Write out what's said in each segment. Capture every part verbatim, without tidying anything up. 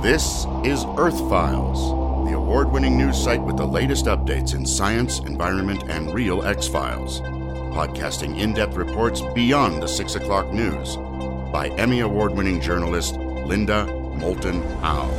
This is Earth Files, the award-winning news site with the latest updates in science, environment, and real X-Files. Podcasting in-depth reports beyond the six o'clock news by Emmy Award-winning journalist Linda Moulton Howe.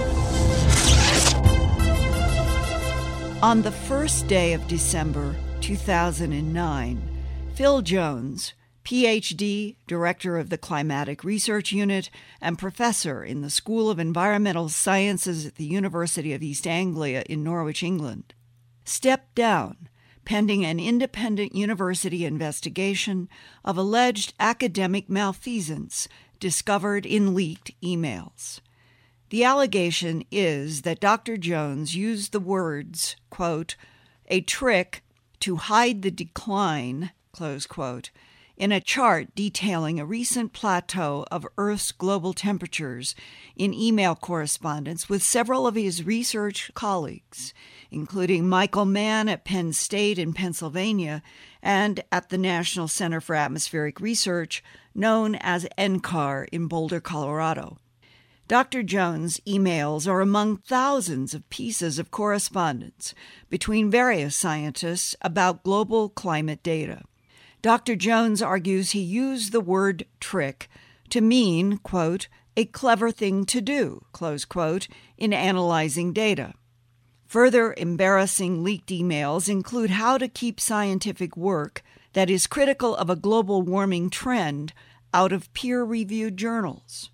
On the first day of December two thousand nine, Phil Jones, P H D, Director of the Climatic Research Unit and Professor in the School of Environmental Sciences at the University of East Anglia in Norwich, England, stepped down pending an independent university investigation of alleged academic malfeasance discovered in leaked emails. The allegation is that Doctor Jones used the words, quote, a trick to hide the decline, close quote, in a chart detailing a recent plateau of Earth's global temperatures in email correspondence with several of his research colleagues, including Michael Mann at Penn State in Pennsylvania and at the National Center for Atmospheric Research, known as N C A R in Boulder, Colorado. Doctor Jones' emails are among thousands of pieces of correspondence between various scientists about global climate data. Doctor Jones argues he used the word trick to mean, quote, a clever thing to do, close quote, in analyzing data. Further embarrassing leaked emails include how to keep scientific work that is critical of a global warming trend out of peer-reviewed journals.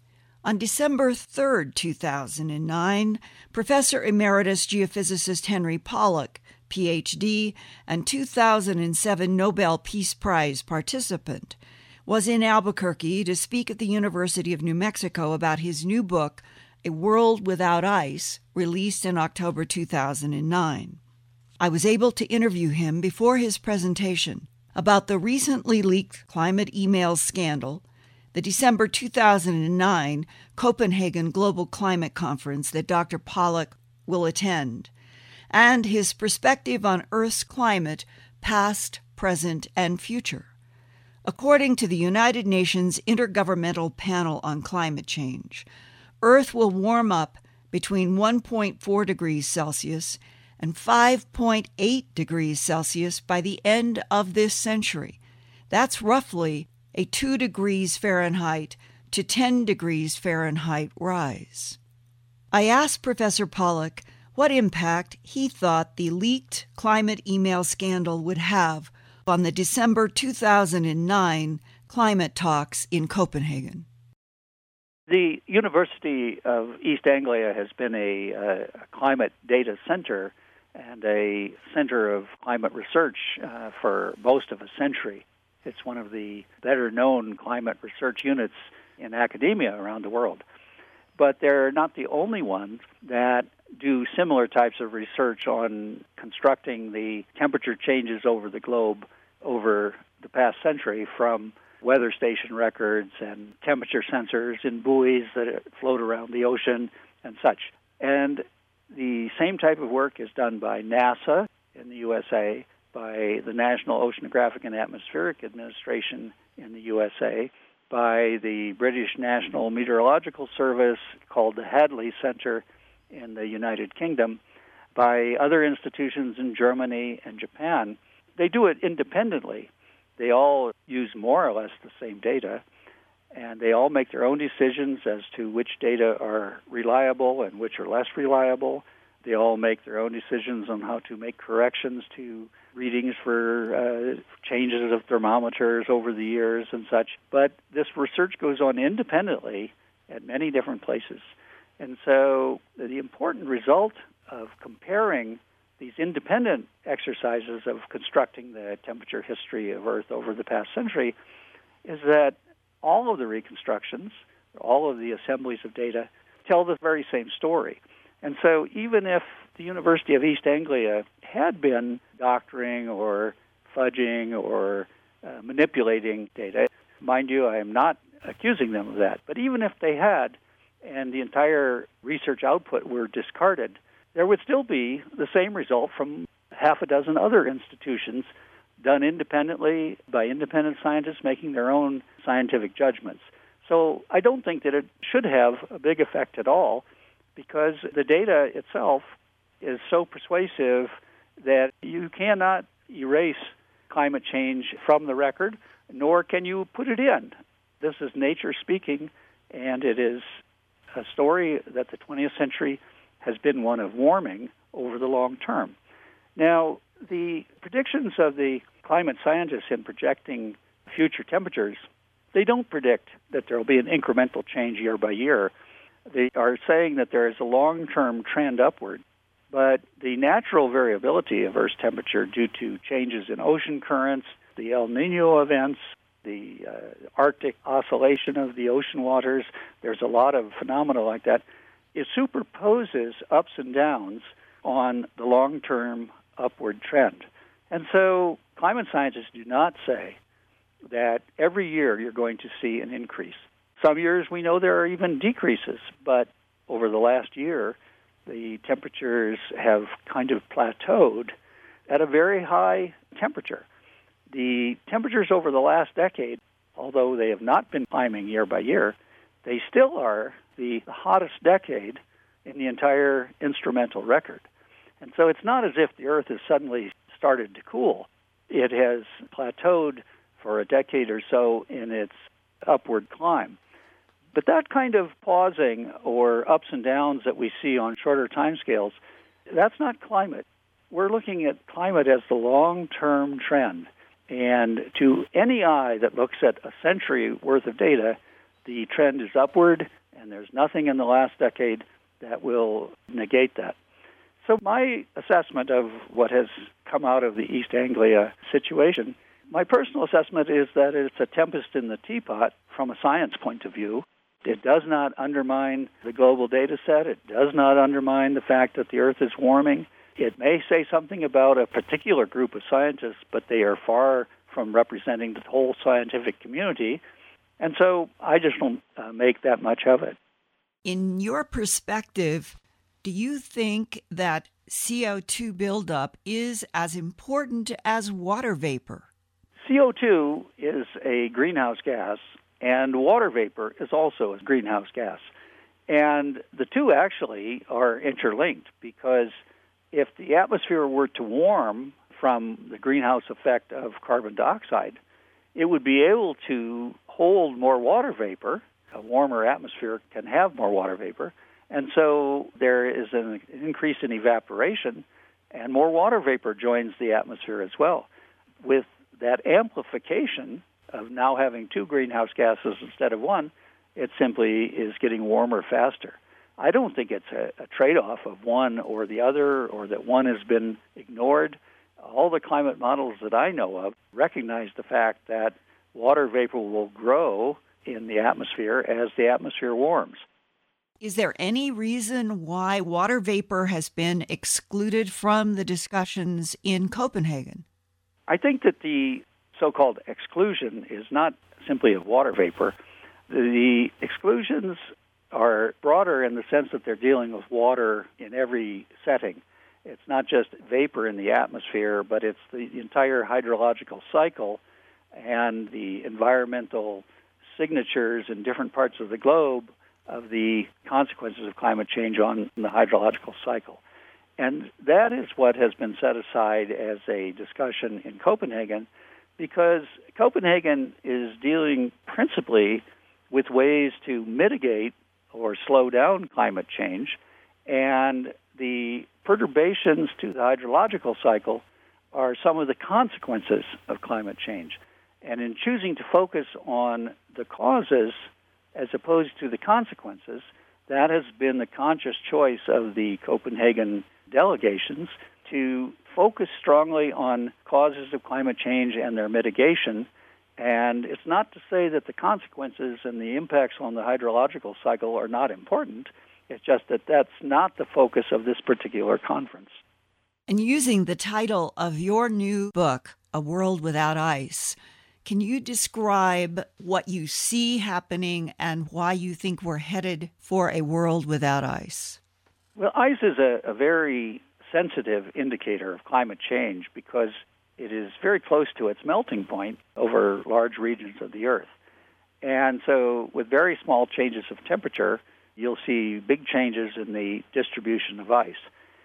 On December third, two thousand nine, Professor Emeritus Geophysicist Henry Pollack, P H D, and two thousand seven Nobel Peace Prize participant, was in Albuquerque to speak at the University of New Mexico about his new book, A World Without Ice, released in October two thousand nine. I was able to interview him before his presentation about the recently leaked climate emails scandal, the December two thousand nine Copenhagen Global Climate Conference that Doctor Pollack will attend, and his perspective on Earth's climate, past, present, and future. According to the United Nations Intergovernmental Panel on Climate Change, Earth will warm up between one point four degrees Celsius and five point eight degrees Celsius by the end of this century. That's roughly a two degrees Fahrenheit to ten degrees Fahrenheit rise. I asked Professor Pollack what impact he thought the leaked climate email scandal would have on the December two thousand nine climate talks in Copenhagen. The University of East Anglia has been a, uh, a climate data center and a center of climate research uh, for most of a century. It's one of the better-known climate research units in academia around the world. But they're not the only ones that do similar types of research on constructing the temperature changes over the globe over the past century, from weather station records and temperature sensors in buoys that float around the ocean and such. And the same type of work is done by NASA in the U S A, by the National Oceanographic and Atmospheric Administration in the U S A, by the British National Meteorological Service, called the Hadley Center in the United Kingdom, by other institutions in Germany and Japan. They do it independently. They all use more or less the same data, and they all make their own decisions as to which data are reliable and which are less reliable. They all make their own decisions on how to make corrections to readings for uh, changes of thermometers over the years and such. But this research goes on independently at many different places. And so the important result of comparing these independent exercises of constructing the temperature history of Earth over the past century is that all of the reconstructions, all of the assemblies of data, tell the very same story. And so even if the University of East Anglia had been doctoring or fudging or uh, manipulating data, mind you, I am not accusing them of that, but even if they had and the entire research output were discarded, there would still be the same result from half a dozen other institutions done independently by independent scientists making their own scientific judgments. So I don't think that it should have a big effect at all. because the data itself is so persuasive that you cannot erase climate change from the record, nor can you put it in. This is nature speaking, and it is a story that the twentieth century has been one of warming over the long term. Now, the predictions of the climate scientists in projecting future temperatures, they don't predict that there will be an incremental change year by year. They are saying that there is a long-term trend upward, but the natural variability of Earth's temperature due to changes in ocean currents, the El Nino events, the uh, Arctic oscillation of the ocean waters, there's a lot of phenomena like that, it superposes ups and downs on the long-term upward trend. And so climate scientists do not say that every year you're going to see an increase. Some years we know there are even decreases, but over the last year, the temperatures have kind of plateaued at a very high temperature. The temperatures over the last decade, although they have not been climbing year by year, they still are the hottest decade in the entire instrumental record. And so it's not as if the Earth has suddenly started to cool. It has plateaued for a decade or so in its upward climb. But that kind of pausing or ups and downs that we see on shorter timescales, that's not climate. We're looking at climate as the long-term trend. And to any eye that looks at a century worth of data, the trend is upward, and there's nothing in the last decade that will negate that. So my assessment of what has come out of the East Anglia situation, my personal assessment is that it's a tempest in the teapot from a science point of view. It does not undermine the global data set. It does not undermine the fact that the Earth is warming. It may say something about a particular group of scientists, but they are far from representing the whole scientific community. And so I just don't uh, make that much of it. In your perspective, do you think that C O two buildup is as important as water vapor? C O two is a greenhouse gas, and water vapor is also a greenhouse gas. And the two actually are interlinked, because if the atmosphere were to warm from the greenhouse effect of carbon dioxide, it would be able to hold more water vapor. A warmer atmosphere can have more water vapor. And so there is an increase in evaporation, and more water vapor joins the atmosphere as well. With that amplification of now having two greenhouse gases instead of one, it simply is getting warmer faster. I don't think it's a, a trade-off of one or the other, or that one has been ignored. All the climate models that I know of recognize the fact that water vapor will grow in the atmosphere as the atmosphere warms. Is there any reason why water vapor has been excluded from the discussions in Copenhagen? I think that the so-called exclusion is not simply of water vapor. The exclusions are broader in the sense that they're dealing with water in every setting. It's not just vapor in the atmosphere, but it's the entire hydrological cycle and the environmental signatures in different parts of the globe of the consequences of climate change on the hydrological cycle. And that is what has been set aside as a discussion in Copenhagen, because Copenhagen is dealing principally with ways to mitigate or slow down climate change, and the perturbations to the hydrological cycle are some of the consequences of climate change. And in choosing to focus on the causes as opposed to the consequences, that has been the conscious choice of the Copenhagen delegations to focus strongly on causes of climate change and their mitigation. And it's not to say that the consequences and the impacts on the hydrological cycle are not important. It's just that that's not the focus of this particular conference. And using the title of your new book, A World Without Ice, can you describe what you see happening and why you think we're headed for a world without ice? Well, ice is a, a very sensitive indicator of climate change because it is very close to its melting point over large regions of the Earth. And so with very small changes of temperature, you'll see big changes in the distribution of ice.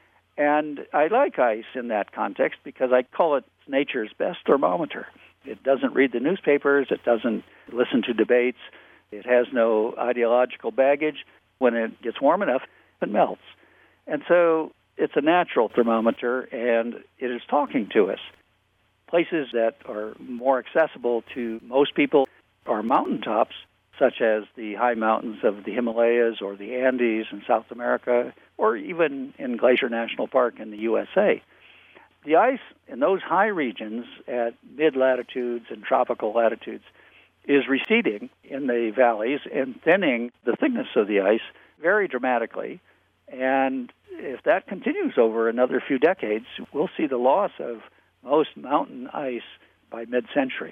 And I like ice in that context because I call it nature's best thermometer. It doesn't read the newspapers. It doesn't listen to debates. It has no ideological baggage. When it gets warm enough, it melts. And so it's a natural thermometer, and it is talking to us. Places that are more accessible to most people are mountaintops, such as the high mountains of the Himalayas or the Andes in South America, or even in Glacier National Park in the U S A. The ice in those high regions at mid-latitudes and tropical latitudes is receding in the valleys and thinning the thickness of the ice very dramatically. And if that continues over another few decades, we'll see the loss of most mountain ice by mid-century.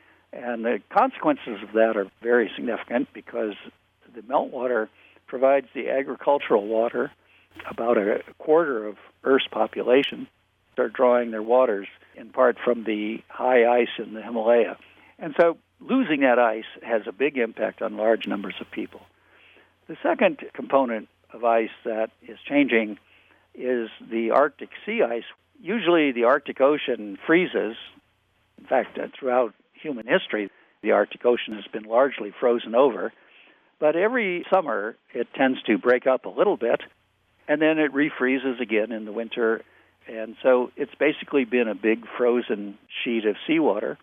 And the consequences of that are very significant because the meltwater provides the agricultural water. About a quarter of Earth's population are drawing their waters in part from the high ice in the Himalaya. And so losing that ice has a big impact on large numbers of people. The second component of ice that is changing is the Arctic sea ice. Usually the Arctic Ocean freezes. In fact, throughout human history, the Arctic Ocean has been largely frozen over. But every summer, it tends to break up a little bit, and then it refreezes again in the winter. And so it's basically been a big frozen sheet of seawater.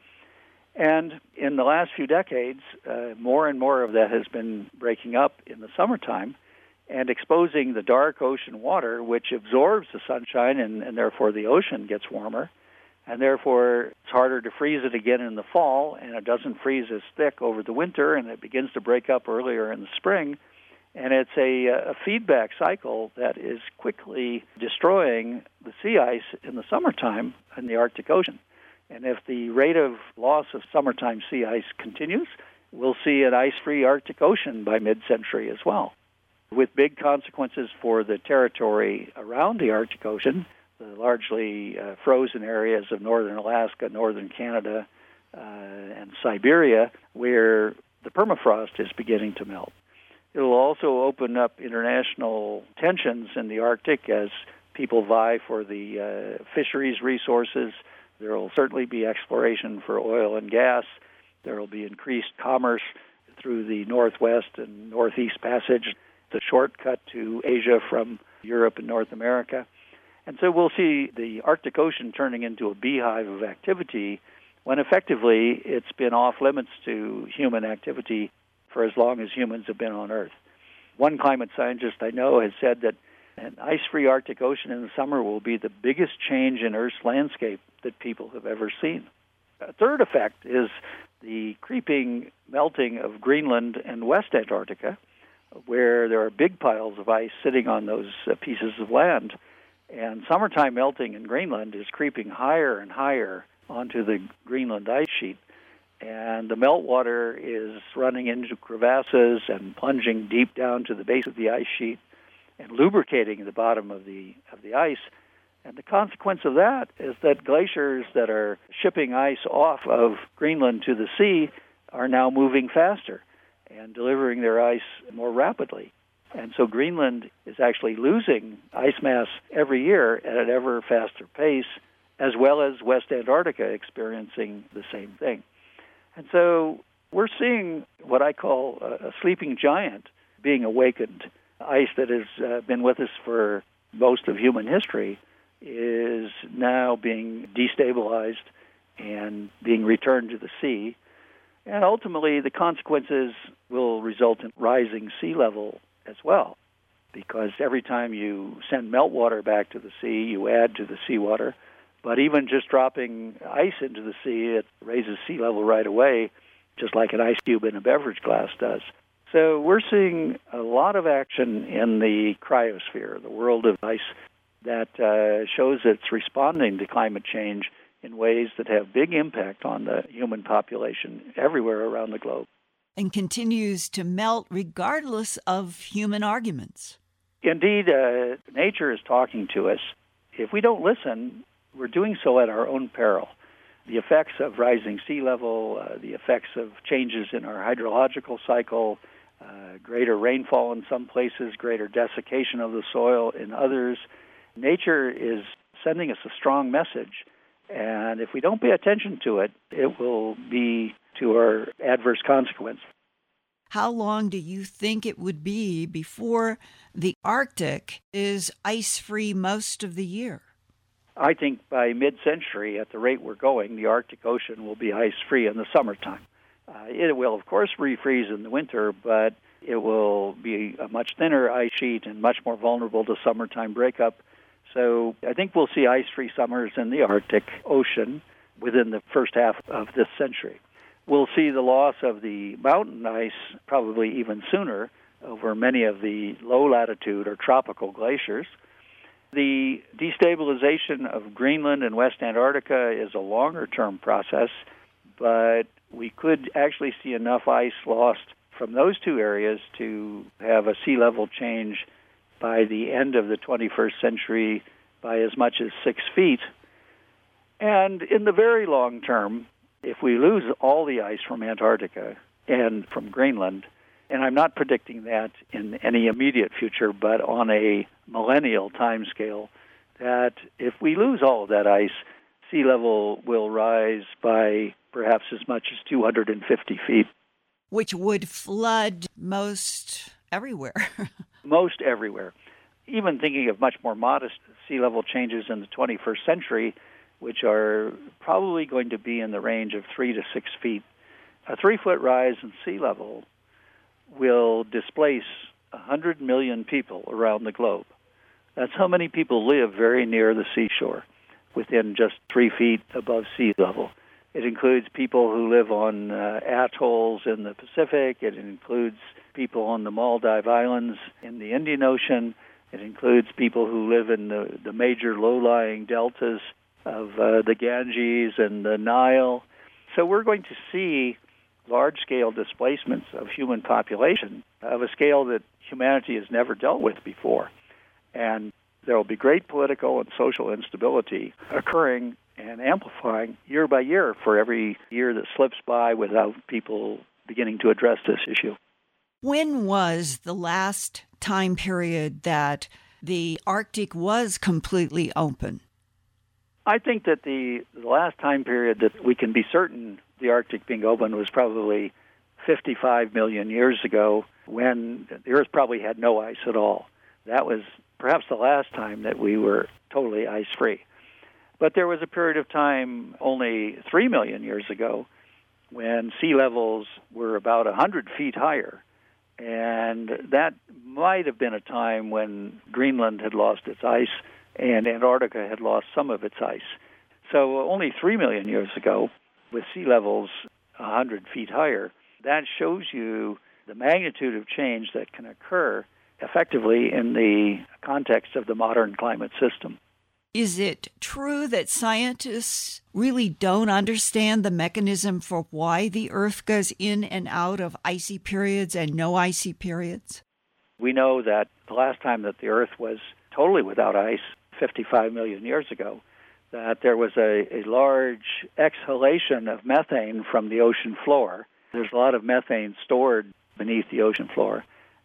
And in the last few decades, uh, more and more of that has been breaking up in the summertime and exposing the dark ocean water, which absorbs the sunshine, and, and therefore the ocean gets warmer. And therefore, it's harder to freeze it again in the fall, and it doesn't freeze as thick over the winter, and it begins to break up earlier in the spring. And it's a, a feedback cycle that is quickly destroying the sea ice in the summertime in the Arctic Ocean. And if the rate of loss of summertime sea ice continues, we'll see an ice-free Arctic Ocean by mid-century as well, with big consequences for the territory around the Arctic Ocean, the largely uh, frozen areas of northern Alaska, northern Canada, uh, and Siberia, where the permafrost is beginning to melt. It will also open up international tensions in the Arctic as people vie for the uh, fisheries resources. There will certainly be exploration for oil and gas. There will be increased commerce through the Northwest and Northeast Passage, the shortcut to Asia from Europe and North America. And so we'll see the Arctic Ocean turning into a beehive of activity when effectively it's been off limits to human activity for as long as humans have been on Earth. One climate scientist I know has said that an ice-free Arctic Ocean in the summer will be the biggest change in Earth's landscape that people have ever seen. A third effect is the creeping melting of Greenland and West Antarctica, where there are big piles of ice sitting on those uh, pieces of land. And summertime melting in Greenland is creeping higher and higher onto the Greenland ice sheet. And the meltwater is running into crevasses and plunging deep down to the base of the ice sheet and lubricating the bottom of the of the ice. And the consequence of that is that glaciers that are shipping ice off of Greenland to the sea are now moving faster and delivering their ice more rapidly. And so Greenland is actually losing ice mass every year at an ever faster pace, as well as West Antarctica experiencing the same thing. And so we're seeing what I call a sleeping giant being awakened. Ice that has uh, been with us for most of human history is now being destabilized and being returned to the sea. And ultimately, the consequences will result in rising sea level as well, because every time you send meltwater back to the sea, you add to the seawater. But even just dropping ice into the sea, it raises sea level right away, just like an ice cube in a beverage glass does. So we're seeing a lot of action in the cryosphere, the world of ice, that uh, shows it's responding to climate change in ways that have big impact on the human population everywhere around the globe. And continues to melt regardless of human arguments. Indeed, uh, nature is talking to us. If we don't listen, we're doing so at our own peril. The effects of rising sea level, uh, the effects of changes in our hydrological cycle, uh, greater rainfall in some places, greater desiccation of the soil in others. Nature is sending us a strong message, and if we don't pay attention to it, it will be to our adverse consequence. How long do you think it would be before the Arctic is ice-free most of the year? I think by mid-century, at the rate we're going, the Arctic Ocean will be ice-free in the summertime. Uh, it will, of course, refreeze in the winter, but it will be a much thinner ice sheet and much more vulnerable to summertime breakup. So I think we'll see ice-free summers in the Arctic Ocean within the first half of this century. We'll see the loss of the mountain ice probably even sooner over many of the low-latitude or tropical glaciers. The destabilization of Greenland and West Antarctica is a longer-term process, but we could actually see enough ice lost from those two areas to have a sea level change by the end of the twenty-first century by as much as six feet. And in the very long term, if we lose all the ice from Antarctica and from Greenland, and I'm not predicting that in any immediate future, but on a millennial timescale, that if we lose all of that ice, sea level will rise by perhaps as much as two hundred fifty feet. Which would flood most everywhere. Most everywhere. Even thinking of much more modest sea level changes in the twenty-first century, which are probably going to be in the range of three to six feet. A three-foot rise in sea level will displace one hundred million people around the globe. That's how many people live very near the seashore, within just three feet above sea level. It includes people who live on uh, atolls in the Pacific. It includes people on the Maldive Islands in the Indian Ocean. It includes people who live in the, the major low-lying deltas of uh, the Ganges and the Nile. So we're going to see large-scale displacements of human population of a scale that humanity has never dealt with before. And there will be great political and social instability occurring and amplifying year by year for every year that slips by without people beginning to address this issue. When was the last time period that the Arctic was completely open? I think that the, the last time period that we can be certain the Arctic being open was probably fifty-five million years ago, when the Earth probably had no ice at all. That was perhaps the last time that we were totally ice-free. But there was a period of time only three million years ago when sea levels were about one hundred feet higher. And that might have been a time when Greenland had lost its ice and Antarctica had lost some of its ice. So only three million years ago, with sea levels one hundred feet higher, that shows you the magnitude of change that can occur effectively in the context of the modern climate system. Is it true that scientists really don't understand the mechanism for why the Earth goes in and out of icy periods and no icy periods? We know that the last time that the Earth was totally without ice, fifty-five million years ago, that there was a, a large exhalation of methane from the ocean floor. There's a lot of methane stored beneath the ocean floor.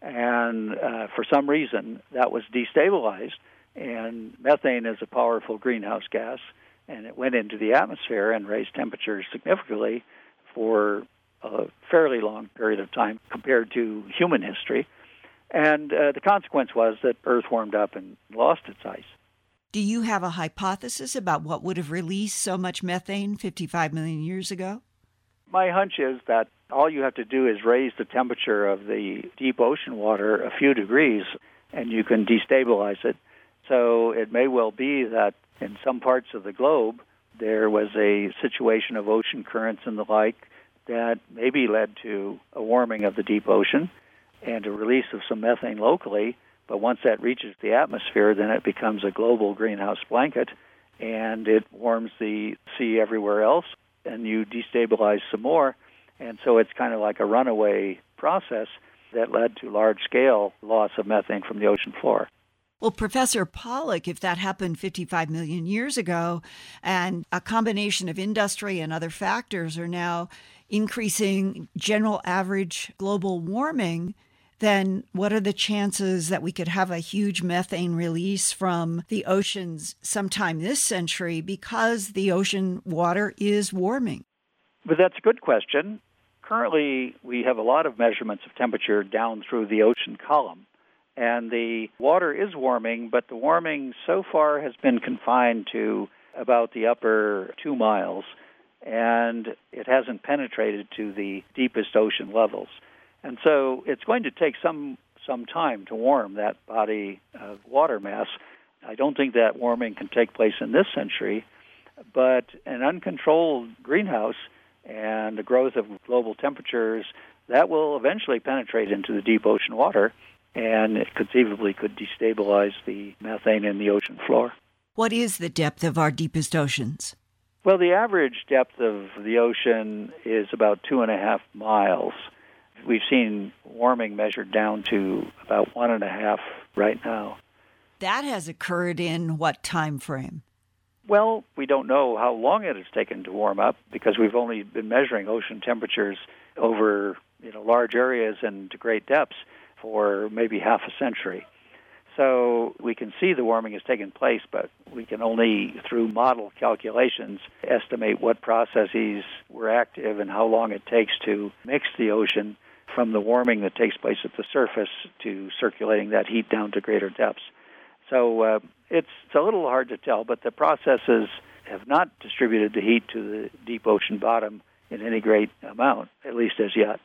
And uh, for some reason, that was destabilized. And methane is a powerful greenhouse gas, and it went into the atmosphere and raised temperatures significantly for a fairly long period of time compared to human history. And uh, the consequence was that Earth warmed up and lost its ice. Do you have a hypothesis about what would have released so much methane fifty-five million years ago? My hunch is that all you have to do is raise the temperature of the deep ocean water a few degrees, and you can destabilize it. So it may well be that in some parts of the globe, there was a situation of ocean currents and the like that maybe led to a warming of the deep ocean and a release of some methane locally. But once that reaches the atmosphere, then it becomes a global greenhouse blanket, and it warms the sea everywhere else, and you destabilize some more. And so it's kind of like a runaway process that led to large-scale loss of methane from the ocean floor. Well, Professor Pollack, if that happened fifty-five million years ago, and a combination of industry and other factors are now increasing general average global warming, then what are the chances that we could have a huge methane release from the oceans sometime this century because the ocean water is warming? But that's a good question. Currently, we have a lot of measurements of temperature down through the ocean column, and the water is warming, but the warming so far has been confined to about the upper two miles, and it hasn't penetrated to the deepest ocean levels. And so it's going to take some some time to warm that body of water mass. I don't think that warming can take place in this century, but an uncontrolled greenhouse and the growth of global temperatures, that will eventually penetrate into the deep ocean water, and it conceivably could destabilize the methane in the ocean floor. What is the depth of our deepest oceans? Well, the average depth of the ocean is about two and a half miles. We've seen warming measured down to about one and a half right now. That has occurred in what time frame? Well, we don't know how long it has taken to warm up because we've only been measuring ocean temperatures over, you know, large areas and to great depths for maybe half a century. So we can see the warming has taken place, but we can only, through model calculations, estimate what processes were active and how long it takes to mix the ocean from the warming that takes place at the surface to circulating that heat down to greater depths. So uh, it's, it's a little hard to tell, but the processes have not distributed the heat to the deep ocean bottom in any great amount, at least as yet.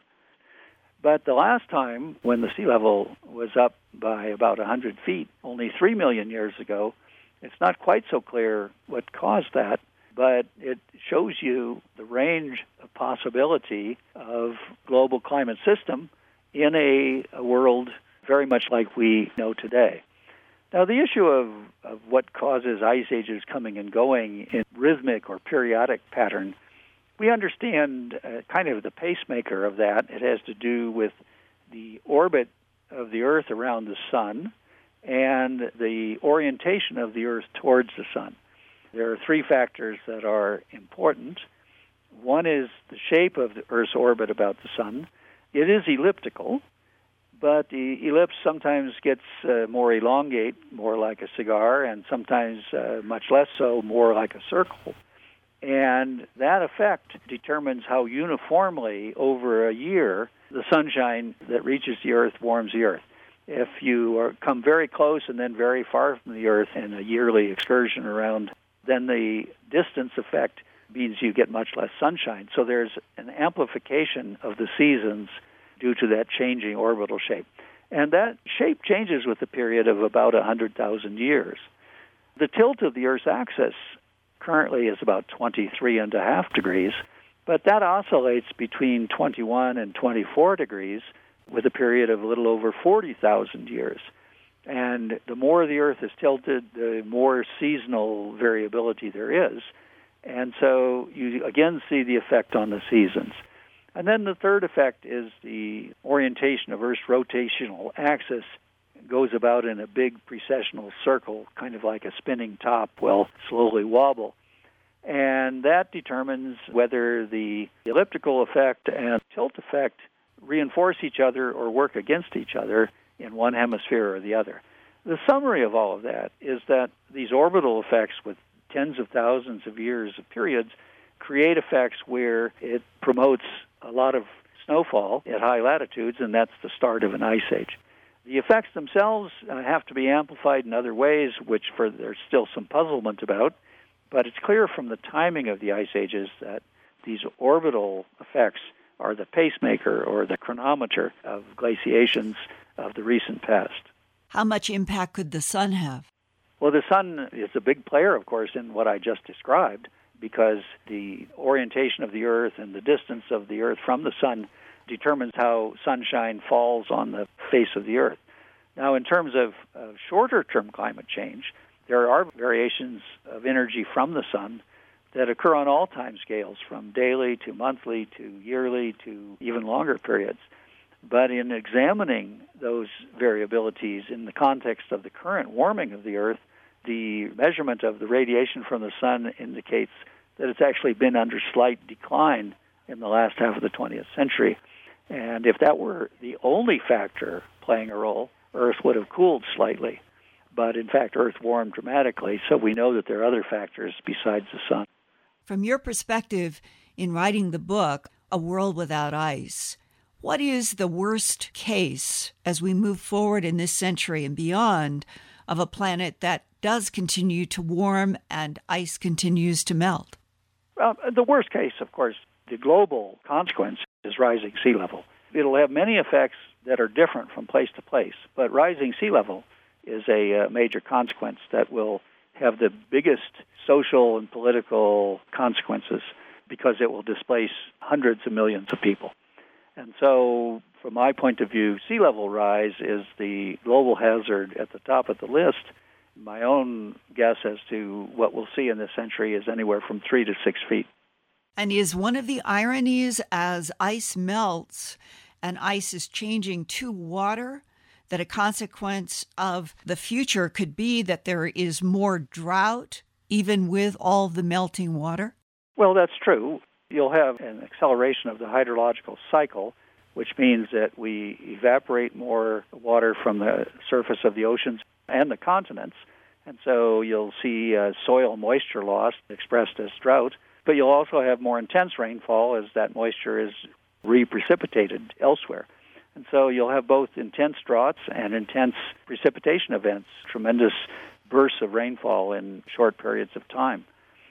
But the last time when the sea level was up by about one hundred feet, only three million years ago, it's not quite so clear what caused that, but it shows you the range of possibility of global climate system in a, a world very much like we know today. Now, the issue of, of what causes ice ages coming and going in rhythmic or periodic pattern, we understand uh, kind of the pacemaker of that. It has to do with the orbit of the Earth around the sun and the orientation of the Earth towards the sun. There are three factors that are important. One is the shape of the Earth's orbit about the sun. It is elliptical, but the ellipse sometimes gets uh, more elongate, more like a cigar, and sometimes uh, much less so, more like a circle. And that effect determines how uniformly over a year the sunshine that reaches the Earth warms the Earth. If you are, come very close and then very far from the Earth in a yearly excursion around, then the distance effect means you get much less sunshine. So there's an amplification of the seasons due to that changing orbital shape. And that shape changes with a period of about one hundred thousand years. The tilt of the Earth's axis currently is about twenty-three and a half degrees, but that oscillates between twenty-one and twenty-four degrees with a period of a little over forty thousand years. And the more the Earth is tilted, the more seasonal variability there is. And so you again see the effect on the seasons. And then the third effect is the orientation of Earth's rotational axis goes about in a big precessional circle, kind of like a spinning top, will slowly wobble. And that determines whether the elliptical effect and tilt effect reinforce each other or work against each other in one hemisphere or the other. The summary of all of that is that these orbital effects with tens of thousands of years of periods create effects where it promotes a lot of snowfall at high latitudes, and that's the start of an ice age. The effects themselves uh, have to be amplified in other ways, which for there's still some puzzlement about, but it's clear from the timing of the ice ages that these orbital effects are the pacemaker or the chronometer of glaciations of the recent past. How much impact could the sun have? Well, the sun is a big player, of course, in what I just described, because the orientation of the Earth and the distance of the Earth from the sun determines how sunshine falls on the face of the Earth. Now, in terms of uh, shorter-term climate change, there are variations of energy from the sun that occur on all time scales, from daily to monthly to yearly to even longer periods. But in examining those variabilities in the context of the current warming of the Earth, the measurement of the radiation from the sun indicates that it's actually been under slight decline in the last half of the twentieth century. And if that were the only factor playing a role, Earth would have cooled slightly. But in fact, Earth warmed dramatically, so we know that there are other factors besides the sun. From your perspective in writing the book, A World Without Ice, what is the worst case as we move forward in this century and beyond of a planet that does continue to warm and ice continues to melt? Well, the worst case, of course, the global consequence is rising sea level. It'll have many effects that are different from place to place, but rising sea level is a uh, major consequence that will have the biggest social and political consequences because it will displace hundreds of millions of people. And so, from my point of view, sea level rise is the global hazard at the top of the list. My own guess as to what we'll see in this century is anywhere from three to six feet. And is one of the ironies as ice melts and ice is changing to water, that a consequence of the future could be that there is more drought, even with all the melting water? Well, that's true. You'll have an acceleration of the hydrological cycle, which means that we evaporate more water from the surface of the oceans and the continents. And so you'll see uh, soil moisture loss expressed as drought, but you'll also have more intense rainfall as that moisture is reprecipitated elsewhere. And so you'll have both intense droughts and intense precipitation events, tremendous bursts of rainfall in short periods of time.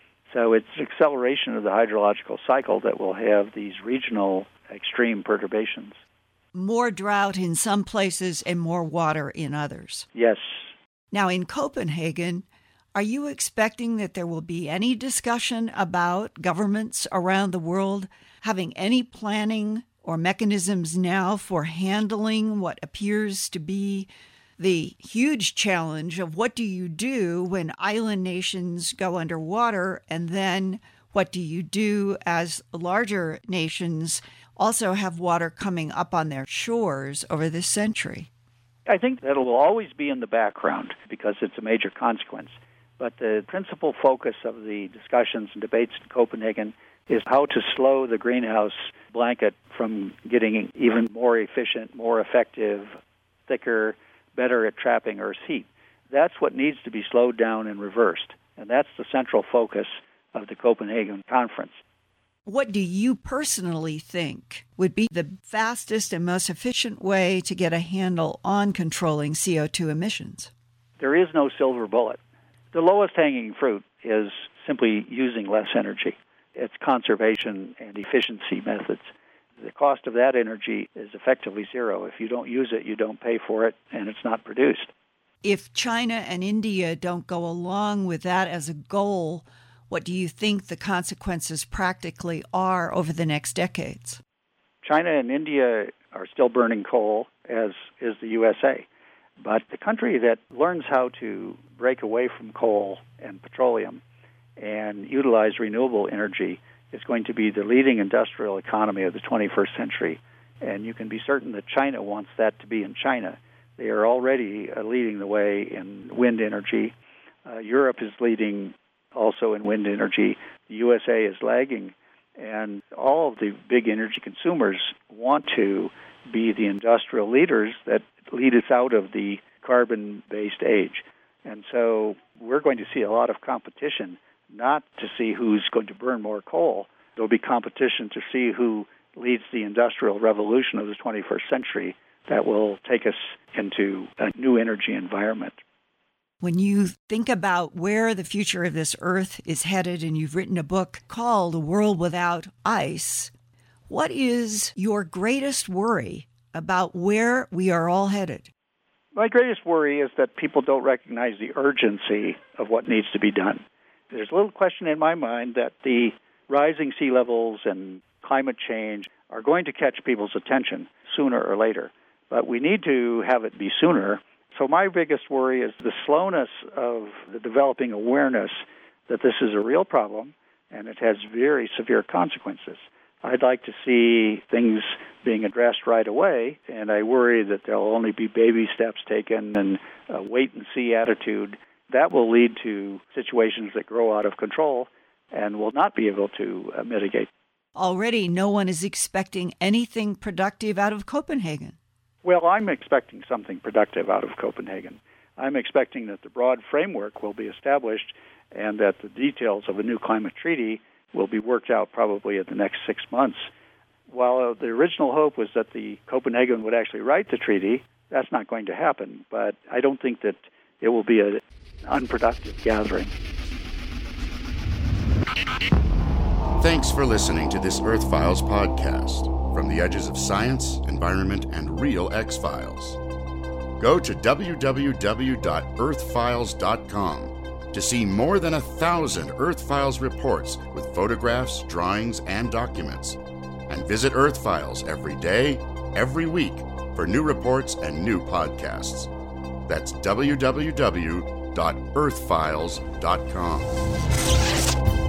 So it's acceleration of the hydrological cycle that will have these regional extreme perturbations. More drought in some places and more water in others. Yes. Now, in Copenhagen, are you expecting that there will be any discussion about governments around the world having any planning or mechanisms now for handling what appears to be the huge challenge of what do you do when island nations go underwater, and then what do you do as larger nations also have water coming up on their shores over this century? I think that will always be in the background because it's a major consequence. But the principal focus of the discussions and debates in Copenhagen is how to slow the greenhouse blanket from getting even more efficient, more effective, thicker, better at trapping Earth's heat. That's what needs to be slowed down and reversed. And that's the central focus of the Copenhagen conference. What do you personally think would be the fastest and most efficient way to get a handle on controlling C O two emissions? There is no silver bullet. The lowest hanging fruit is simply using less energy. It's conservation and efficiency methods. The cost of that energy is effectively zero. If you don't use it, you don't pay for it, and it's not produced. If China and India don't go along with that as a goal, what do you think the consequences practically are over the next decades? China and India are still burning coal, as is the U S A. But the country that learns how to break away from coal and petroleum and utilize renewable energy is going to be the leading industrial economy of the twenty-first century. And you can be certain that China wants that to be in China. They are already uh, leading the way in wind energy. Uh, Europe is leading also in wind energy. The U S A is lagging. And all of the big energy consumers want to be the industrial leaders that lead us out of the carbon-based age. And so we're going to see a lot of competition, not to see who's going to burn more coal. There'll be competition to see who leads the industrial revolution of the twenty-first century that will take us into a new energy environment. When you think about where the future of this Earth is headed, and you've written a book called A World Without Ice, what is your greatest worry about where we are all headed? My greatest worry is that people don't recognize the urgency of what needs to be done. There's little question in my mind that the rising sea levels and climate change are going to catch people's attention sooner or later. But we need to have it be sooner. So my biggest worry is the slowness of the developing awareness that this is a real problem and it has very severe consequences. I'd like to see things being addressed right away, and I worry that there'll only be baby steps taken and a wait-and-see attitude. That will lead to situations that grow out of control and will not be able to uh, mitigate. Already no one is expecting anything productive out of Copenhagen. Well, I'm expecting something productive out of Copenhagen. I'm expecting that the broad framework will be established and that the details of a new climate treaty will be worked out probably in the next six months. While the original hope was that the Copenhagen would actually write the treaty, that's not going to happen. But I don't think that it will be an unproductive gathering. Thanks for listening to this Earth Files podcast from the edges of science, environment, and real X-Files. Go to w w w dot earth files dot com to see more than a thousand Earth Files reports with photographs, drawings, and documents. And visit Earth Files every day, every week for new reports and new podcasts. That's w w w dot earth files dot com.